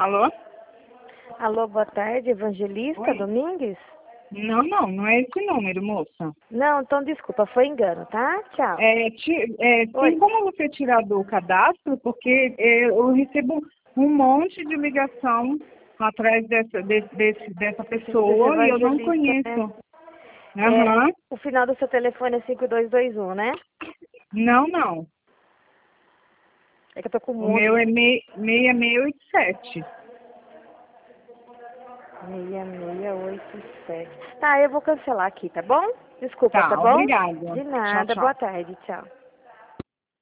Alô? Alô, boa tarde, Evangelista Oi? Domingues? Não é esse número, moça. Não, então desculpa, foi engano, tá? Tchau. Tem Oi. como você tirar do cadastro? Porque eu recebo um monte de ligação atrás dessa Desse pessoa e eu não evangelista, né? conheço. Aham. O final do seu telefone é 5221, né? Não. É que eu tô com um O monte meu de... é 6687. 6687. Tá, eu vou cancelar aqui, tá bom? Desculpa, tá Tá, bom? obrigada. De Tchau, nada, boa tchau. tarde, tchau.